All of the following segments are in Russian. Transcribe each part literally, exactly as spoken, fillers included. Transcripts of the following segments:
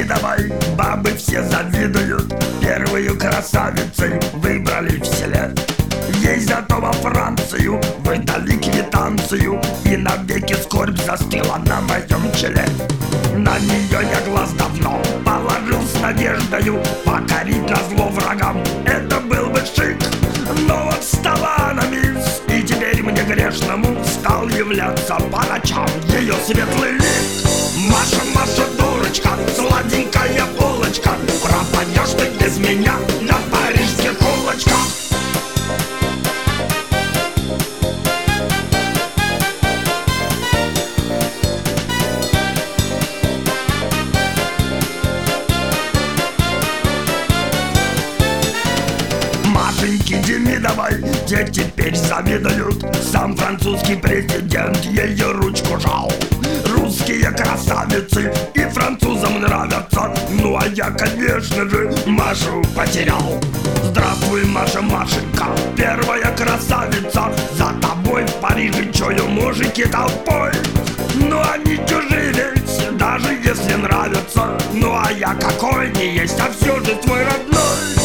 Демидовой бабы все завидуют, первую красавицей выбрали в селе. Ей зато во Францию выдали квитанцию, и навеки скорбь застыла на моем челе. На нее я глаз давно положил с надеждою покорить назло врагам, это был бы шик. Но вот стала она мисс, и теперь мне грешному стал являться по ночам ее светлый лик. Маша, Маша, дурочка, сладенькая булочка, пропадешь ты без меня на парижских улочках. Машеньки Демидовой те теперь завидуют, сам французский президент ее ручку жал. Русские красавицы и французам нравятся, ну а я, конечно же, Машу потерял. Здравствуй, Маша, Машенька, первая красавица, за тобой в Париже чую мужики толпой. Ну они чужие ведь, даже если нравятся, ну а я какой не есть, а все же твой родной.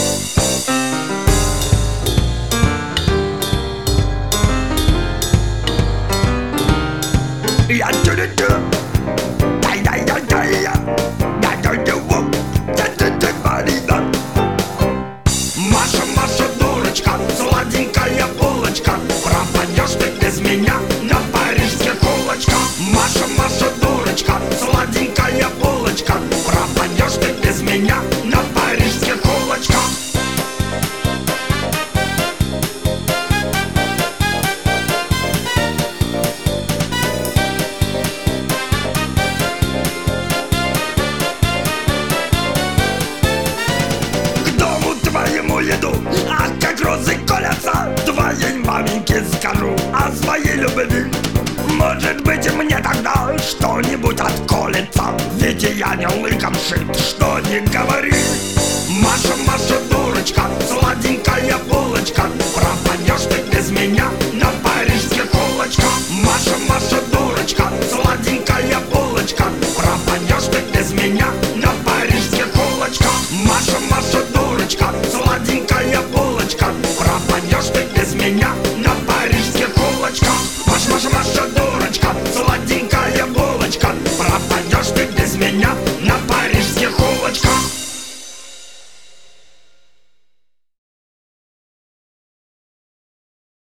Я тю-тю-тю, дай-дай-дай-дай, дай-дай-дай-вуп, дай-дай-дай-дай-дай. Маша, Маша, дурочка, сладенькая булочка, пропадешь ты без меня на парижских улочках. Маша, Маша, дурочка, сладенькая булочка, пропадешь ты без меня на парижских улочках. Твоему еду, ах, как розы колятся, твоей маменьке скажу о своей любви. Может быть, мне тогда что-нибудь отколется, ведь я не лыком шит, что не говори. Маша, Маша, дурочка, сладенькая